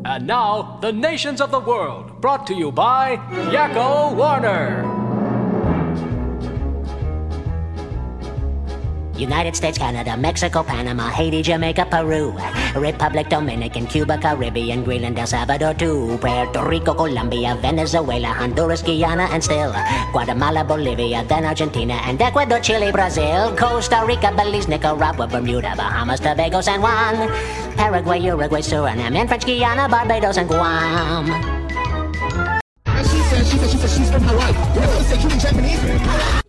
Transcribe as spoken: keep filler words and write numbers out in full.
And now, the nations of the world, brought to you by Yakko Warner. United States, Canada, Mexico, Panama, Haiti, Jamaica, Peru, Republic Dominican, Cuba, Caribbean, Greenland, El Salvador too, Puerto Rico, Colombia, Venezuela, Honduras, Guyana, and still Guatemala, Bolivia, then Argentina, and Ecuador, Chile, Brazil, Costa Rica, Belize, Nicaragua, Bermuda, Bahamas, Tobago, San Juan, Paraguay, Uruguay, Suriname, and French Guiana, Barbados, and Guam. And she said, she said, she said she's from Hawaii. You know, they say you in Japanese.